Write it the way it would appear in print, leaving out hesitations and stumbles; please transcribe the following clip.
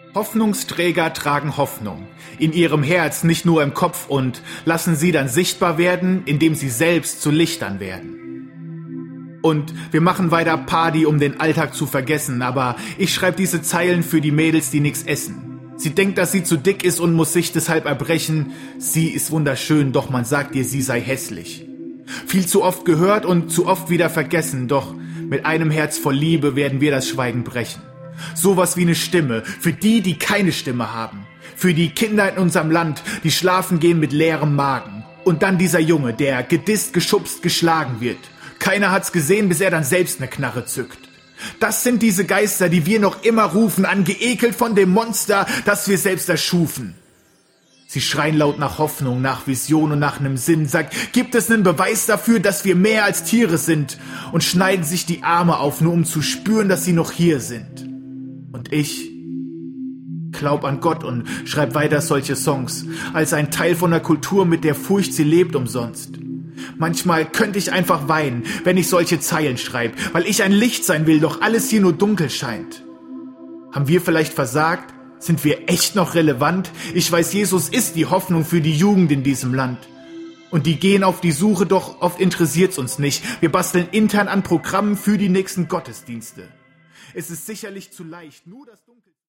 Hoffnungsträger tragen Hoffnung in ihrem Herz, nicht nur im Kopf, und lassen sie dann sichtbar werden, indem sie selbst zu Lichtern werden. Und wir machen weiter Party, um den Alltag zu vergessen, aber ich schreibe diese Zeilen für die Mädels, die nichts essen. Sie denkt, dass sie zu dick ist und muss sich deshalb erbrechen. Sie ist wunderschön, doch man sagt ihr, sie sei hässlich. Viel zu oft gehört und zu oft wieder vergessen, doch mit einem Herz voll Liebe werden wir das Schweigen brechen. Sowas wie eine Stimme für die, die keine Stimme haben. Für die Kinder in unserem Land, die schlafen gehen mit leerem Magen. Und dann dieser Junge, der gedisst, geschubst, geschlagen wird. Keiner hat's gesehen, bis er dann selbst eine Knarre zückt. Das sind diese Geister, die wir noch immer rufen, angeekelt von dem Monster, das wir selbst erschufen. Sie schreien laut nach Hoffnung, nach Vision und nach einem Sinn, sagt, gibt es einen Beweis dafür, dass wir mehr als Tiere sind, und schneiden sich die Arme auf, nur um zu spüren, dass sie noch hier sind. Und ich glaub an Gott und schreib weiter solche Songs, als ein Teil von der Kultur, mit der Furcht sie lebt umsonst. Manchmal könnte ich einfach weinen, wenn ich solche Zeilen schreibe, weil ich ein Licht sein will, doch alles hier nur dunkel scheint. Haben wir vielleicht versagt? Sind wir echt noch relevant? Ich weiß, Jesus ist die Hoffnung für die Jugend in diesem Land. Und die gehen auf die Suche, doch oft interessiert's uns nicht. Wir basteln intern an Programmen für die nächsten Gottesdienste. Es ist sicherlich zu leicht, nur das Dunkel...